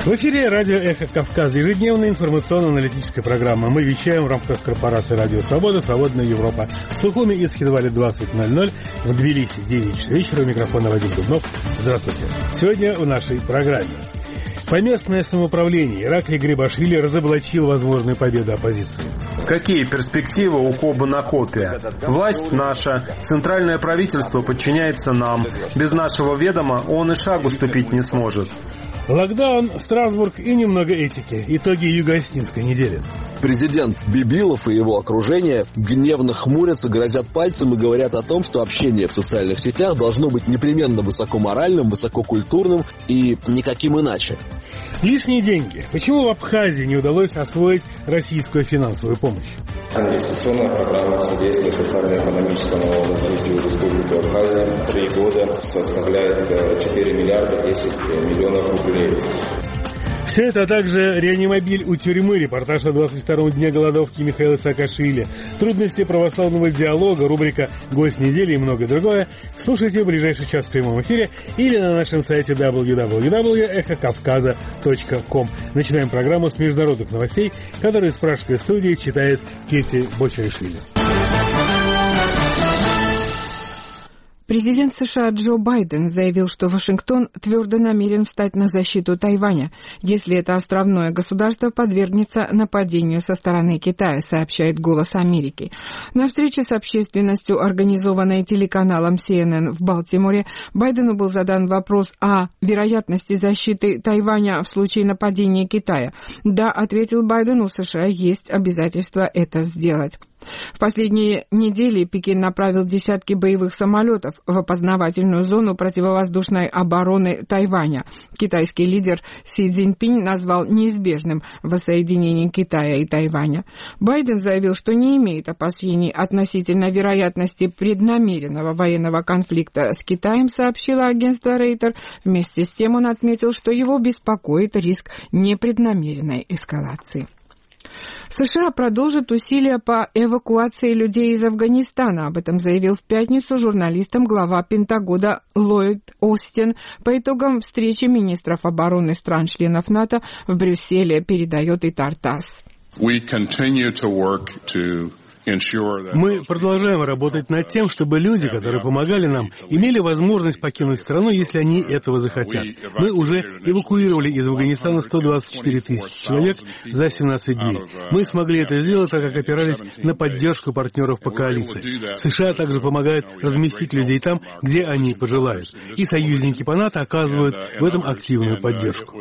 В эфире радио «Эхо Кавказа», ежедневная информационно-аналитическая программа. Мы вещаем в рамках корпорации «Радио Свобода», «Свободная Европа». В Сухуми и Схидвале 20:00, в Тбилиси 9 часов вечера. У микрофона Вадим Дубнов. Здравствуйте. Сегодня в нашей программе. Поместное самоуправление. Ираклий Грибашвили разоблачил возможные победы оппозиции. Какие перспективы у Кобы Накопия? Власть наша, центральное правительство подчиняется нам. Без нашего ведома он и шагу ступить не сможет. Локдаун, Страсбург и немного этики. Итоги Юго-Остинской недели. Президент Бибилов и его окружение гневно хмурятся, грозят пальцем и говорят о том, что общение в социальных сетях должно быть непременно высокоморальным, высококультурным и никаким иначе. Лишние деньги. Почему в Абхазии не удалось освоить российскую финансовую помощь? Инвестиционная программа содействия социально-экономическому развитию Республики Абхазия 3 года составляет 4 миллиарда 10 миллионов рублей. Все это, а также реанимобиль у тюрьмы, репортаж о 22-м дне голодовки Михаила Саакашвили, трудности православного диалога, рубрика «Гость недели» и многое другое. Слушайте в ближайший час в прямом эфире или на нашем сайте www.эхокавказа.ком. Начинаем программу с международных новостей, которые из пражской студии читает Кетти Бочаришвили. Президент США Джо Байден заявил, что Вашингтон твердо намерен встать на защиту Тайваня, если это островное государство подвергнется нападению со стороны Китая, сообщает «Голос Америки». На встрече с общественностью, организованной телеканалом CNN в Балтиморе, Байдену был задан вопрос о вероятности защиты Тайваня в случае нападения Китая. «Да», — ответил Байден, — «у США есть обязательство это сделать». В последние недели Пекин направил десятки боевых самолетов в опознавательную зону противовоздушной обороны Тайваня. Китайский лидер Си Цзиньпинь назвал неизбежным воссоединение Китая и Тайваня. Байден заявил, что не имеет опасений относительно вероятности преднамеренного военного конфликта с Китаем, сообщило агентство Рейтер. Вместе с тем он отметил, что его беспокоит риск непреднамеренной эскалации. США продолжат усилия по эвакуации людей из Афганистана. Об этом заявил в пятницу журналистам глава Пентагона Ллойд Остин по итогам встречи министров обороны стран-членов НАТО в Брюсселе, передает Итар ТАСС. Мы продолжаем работать над тем, чтобы люди, которые помогали нам, имели возможность покинуть страну, если они этого захотят. Мы уже эвакуировали из Афганистана 124 тысячи человек за 17 дней. Мы смогли это сделать, так как опирались на поддержку партнеров по коалиции. США также помогают разместить людей там, где они пожелают. И союзники по НАТО оказывают в этом активную поддержку.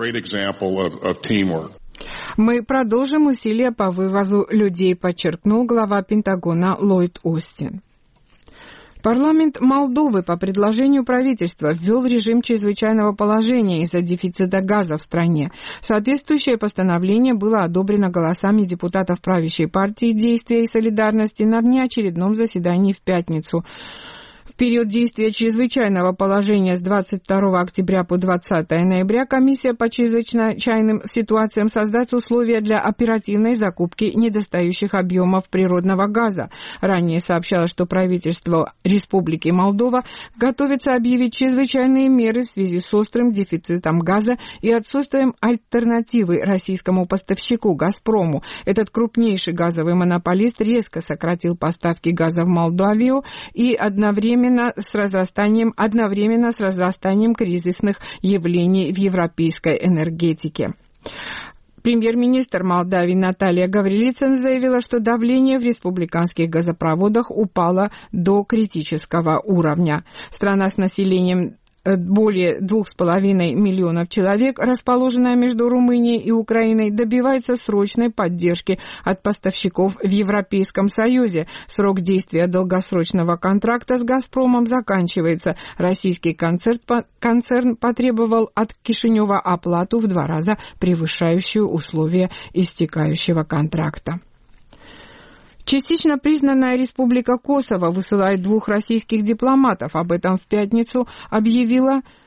Мы продолжим усилия по вывозу людей, подчеркнул глава Пентагона Ллойд Остин. Парламент Молдовы по предложению правительства ввел режим чрезвычайного положения из-за дефицита газа в стране. Соответствующее постановление было одобрено голосами депутатов правящей партии «Действия и солидарности» на внеочередном заседании в пятницу. В период действия чрезвычайного положения с 22 октября по 20 ноября комиссия по чрезвычайным ситуациям создаст условия для оперативной закупки недостающих объемов природного газа. Ранее сообщалось, что правительство Республики Молдова готовится объявить чрезвычайные меры в связи с острым дефицитом газа и отсутствием альтернативы российскому поставщику «Газпрому». Этот крупнейший газовый монополист резко сократил поставки газа в Молдавию и одновременно с разрастанием кризисных явлений в европейской энергетике. Премьер-министр Молдавии Наталья Гаврилицин заявила, что давление в республиканских газопроводах упало до критического уровня. Страна с населением более 2,5 миллионов человек, расположенная между Румынией и Украиной, добивается срочной поддержки от поставщиков в Европейском Союзе. Срок действия долгосрочного контракта с «Газпромом» заканчивается. Российский концерн потребовал от Кишинева оплату в 2 раза превышающую условия истекающего контракта. Частично признанная Республика Косово высылает 2 российских дипломатов. Об этом в пятницу объявила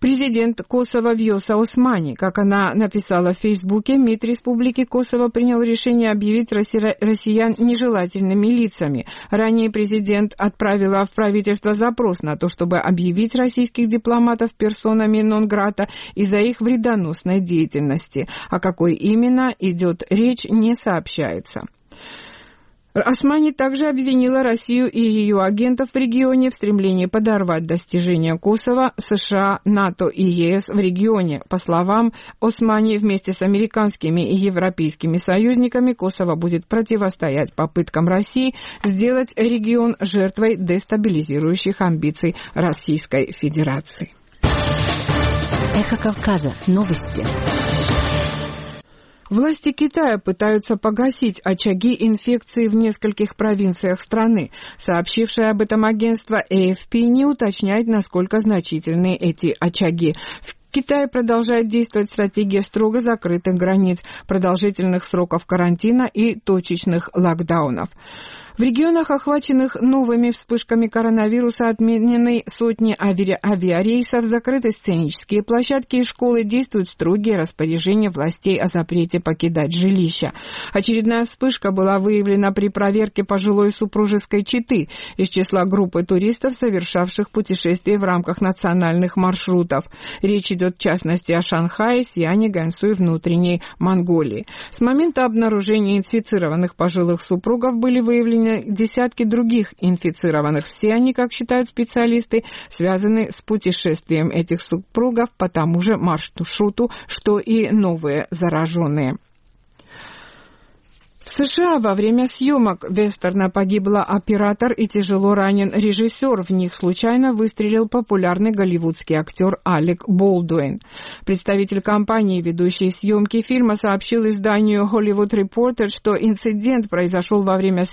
Президент Косово Вьоса Османи, как она написала в Фейсбуке, МИД Республики Косово принял решение объявить россиян нежелательными лицами. Ранее президент отправила в правительство запрос на то, чтобы объявить российских дипломатов персонами нон-грата из-за их вредоносной деятельности. О какой именно идет речь, не сообщается. Османи также обвинила Россию и ее агентов в регионе в стремлении подорвать достижения Косово, США, НАТО и ЕС в регионе. По словам Османи, вместе с американскими и европейскими союзниками Косово будет противостоять попыткам России сделать регион жертвой дестабилизирующих амбиций Российской Федерации. Эхо Кавказа. Новости. Власти Китая пытаются погасить очаги инфекции в нескольких провинциях страны. Сообщившее об этом агентство AFP не уточняет, насколько значительны эти очаги. В Китае продолжает действовать стратегия строго закрытых границ, продолжительных сроков карантина и точечных локдаунов. В регионах, охваченных новыми вспышками коронавируса, отменены сотни авиарейсов, закрыты сценические площадки и школы, действуют строгие распоряжения властей о запрете покидать жилища. Очередная вспышка была выявлена при проверке пожилой супружеской четы из числа группы туристов, совершавших путешествия в рамках национальных маршрутов. Речь идет в частности о Шанхае, Сиане, Гансу и внутренней Монголии. С момента обнаружения инфицированных пожилых супругов были выявлены десятки других инфицированных. Все они, как считают специалисты, связаны с путешествием этих супругов по тому же маршруту, что и новые зараженные. В США во время съемок вестерна погибла оператор и тяжело ранен режиссер. В них случайно выстрелил популярный голливудский актер Алек Болдуин. Представитель компании, ведущей съемки фильма, сообщил изданию Hollywood Reporter, что инцидент произошел во время